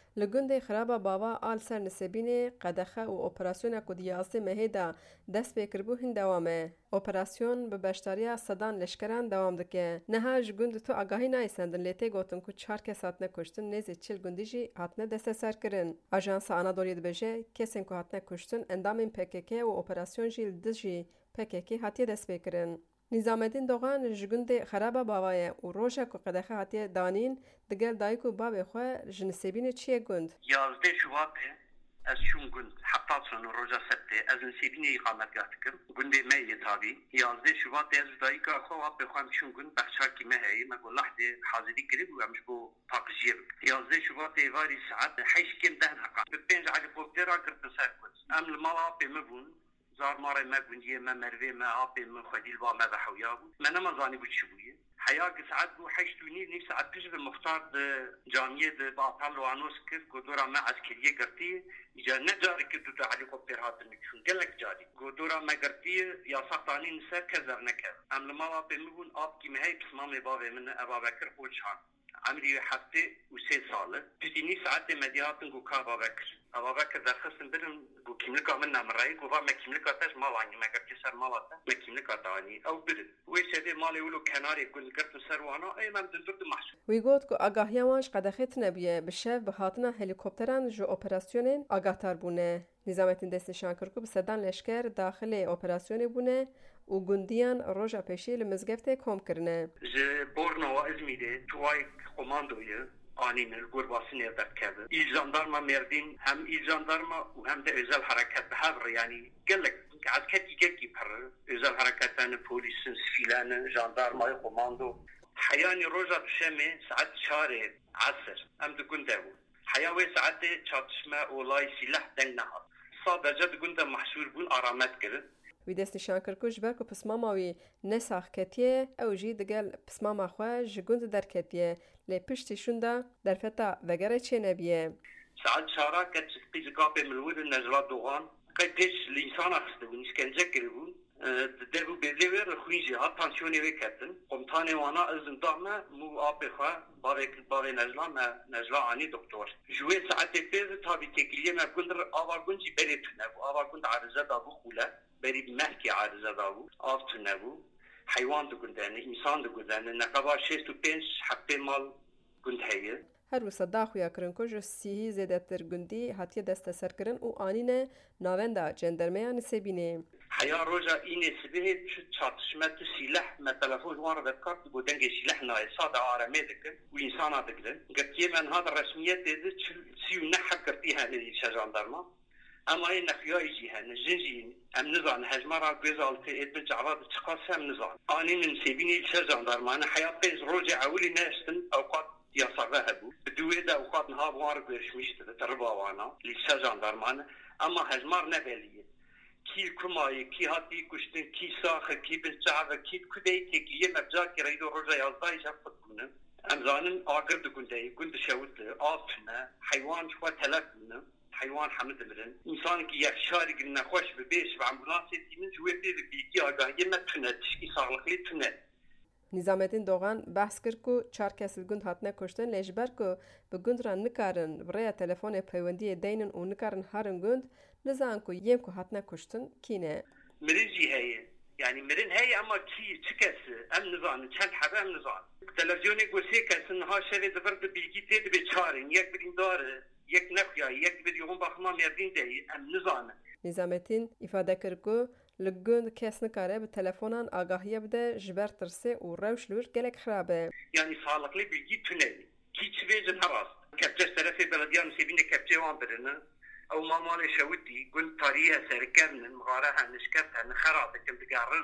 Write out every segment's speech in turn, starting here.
لگند خرابا باوا آل سر نسبین قدخه و اپراسیون کدیاسه مهدا دست بکربو هن دوامه. اپراسیون به بشتاریا صدان لشکران دوام دکه. نهاج گند تو آگاهی نایسندن لیته گوتن که 4 کس هاتنه کشتن نیزی 40 گندی جی هاتنه دست سر کرن. آژانس آنادولی دبجه کسین که هاتنه کشتن اندامین PKK و اپراسیون جیل دجی PKK هاتی دست بکرن. نظامالدین دوغان جگند خرابا باوایه و روشا که قدخه هاتی دانین دگل دایک و باب خواه جنسیبین چیه گند؟ 11 شوات از چون گند 70 سنه روزا سبته از نسیبین اقامتگاه کم گند می تابی 11 شوات از دایک خواه بخوام چون گند بخشاکی مهی مگو لحظه حاضری کرد و همش بو پاقجیر 11 شوات ایواری ساعت 8 کم 10 دقیقه بپنج علی بوکتر آگرد سر کد ام المالا بمبون زار ماره ما گندیه ما مروه ما آبی ما خدیل با ما بحویا بود من نمازانی بود چی بویه حیاق ساعت بو 8 و نیم ساعت پیش به مختار جامعه با اپال و آنوس کرد گودورا ما عسکریه گرتی ایجا نجاری که دو هلیکوپتر هاتن میکشون گلک جاری گودورا ما گرتی یا ساختانی نسر کزر نکر ام لما آبی مبون آب کی مهی بسمام بابی من ابا بکر خودشان عمري حتى وسي صالة تجيني ساعات مديات نقول كابا بكر درخص بدن قو كيملكا منا مرأي قو ما كيملكا تاج ما واني ما قرتي سر ما واتا ما كيملكا تاني أو بدن ويش هذي مالي يقولوا كناري يقول قرت سر وانا أي ما بدن درد محسوب ويقول كو آگاهی وانش قدخت نبیه بشه به هاتنا هلیکوپتران جو اپراسیونین آگاه تر بونه. نظامتین دستشان کرد که بسدان لشکر داخل اپراسیونی بونه و گندیان روژا پیشی لمزگفت کم کرنه. ج بورنا و ازمیده توای کماندویه آنین الگرباسین در کرده. ای جاندارما مردین هم ای جاندارما و هم ده özel حرکت بهر yani گلک از کتی گلکی پر özel حرکتان پولیس سفیلان جاندارمای کماندو حیانی روژا بشمه ساعت 4 عصر هم ده گنده بود. حیاوی ساعت çatışma olay silah دنگنها. صادجه ده گنده محصول بون آرامت کرد. وی دست نشان کرد که جبر که پسماماوی نساخ کتیه او جی دگل پسماما خواه جگوند در کتیه لی پشتشون دا در فتا وگره چه نبیه. ساعت 4 کت قیز قابه ملود نجلا دوغان که پیش لینسان اخسته بون اسکنجه کربون در بو بیدیویر خویجی ها تانسیونی وی کتن قمتانه وانا ازم دامه مو آبه خواه باوی نجلا آنی دکتور جوی ساعت پیز تابی تکلیه مبگندر آوارگونجی بری تونه بو آوارگوند عرضه دابو خوله بری محکی عرضه دابو آف تونه بو حیوان دو گندانه انسان دو گندانه نقبا 65 حبه مال گند هیه هر وسط داخویا کرن که جو سیهی زیده تر گندی حتی دست سر کرن و آنینه ناونده جندرمه نسبینه. حیا روزا این سبیه çatışma silah me telefon var ve kart bu denge silah nayı sada arame dikin و insan adıkın. Gerçi men hada resmiyet dedi siyu ne hakırtı hani jandarma. Ama en nexyayı hani jinji em nizan hezmara gözaltı etme cevabı çıkarsa em nizan. Aninin sebini jandarma ana hayat bez roja avli nestin avqat yasağı bu. Duweda avqat nha var görüşmüştü terbawana li jandarma ama hezmar ne belli. کی کمایی کی هاتی کشتن کی ساخه کی بنچعه کی کدی تکلیه مبجا که ریدو روزا یازدای شفت کنه امزانن آگر دو گنده گنده شود آفنه حیوان شوا تلک کنه حیوان حمد مرن انسان که یک شاری گرنه خوش ببیش و امبولانسی دیمن جوه بیر بیگی آگاهی متونه تشکی ساغلقلی تونه نظامالدین دوغان بحث کرد که 4 کس گند هاتنه کشتن لیجبر که به گند را نکارن برای تلفن پیوندی دینن و نکارن هرن گند نزان که یم که هاتنه کشتن کینه مرنجی هیه yani مرن هی اما کی چه کسی ام نزان چند حبه ام نزان تلویزیونی گوشی کسن ها شوی دبرد bilgi dedi به چارن یک برین داره یک نخیا یک بر یوم باخما مردین دهی ام نزان نظامالدین ifade کرد که لگند کس نکاره به تلفنان آگاهی بده جبر ترسه و روش لور گلک خرابه. Yani sağlıklı bilgi tüneli. Ki çivecin harast. Kepçe tarafı belediyenin sebinde kepçe van birine. او ما مال شوتي قلت طريقه سركن مغارها نشكتها نخرات كنت قارن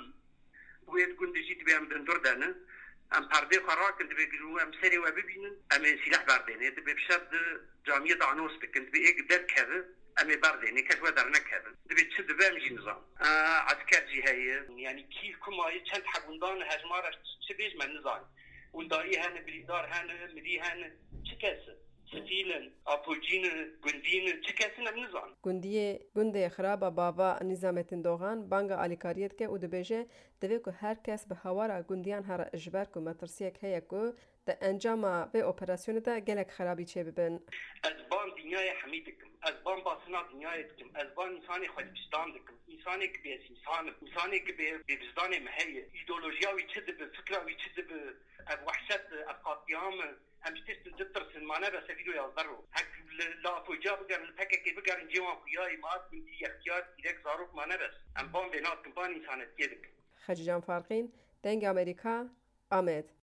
ويت كنت جيت بهم بندردنا ام پرده خراك كنت بيجلو ام سري وببينن ام سلاح باردين دبي بشد جامعه دانوس كنت بيك در كذا ام باردين كتوا درنا كذا دبي تشد بامشي نظام عسكر جهه يعني كيف كما يتشد حقندان هجمار تشبيج من نظام ونداري هن بريدار هن مدي هن چكسه سفیلن آپوجین گندین چه کسی نمیزان گنده خرابا بابا نظامتین دوغان بانگا آلیکاریت که او دبیجه دوی که هر کس به هوارا گندیان هر اجبر که مترسیک هیا که ده انجام و اپراسیون ده گلک خرابی چه ببن. ازبان دنیای حمیدکم، ازبان باسنا دنیای دکم، ازبان انسانی خود بستان دکم، انسانی که بیس انسانی که به وجدان مهیه، ایدئولوژیاوی چه به فکراوی چه به وحشت قاطیام همشتست تدرس المعنى بس فيديو يصدروا هك لا فوجا بقر الفكك بقر نجيوا خوياي ما كنتي اختيار إيدك ظروف معنى بس ام بون بينات كمباني انسانت يدك خججان فارقين دنگ امریکا آمد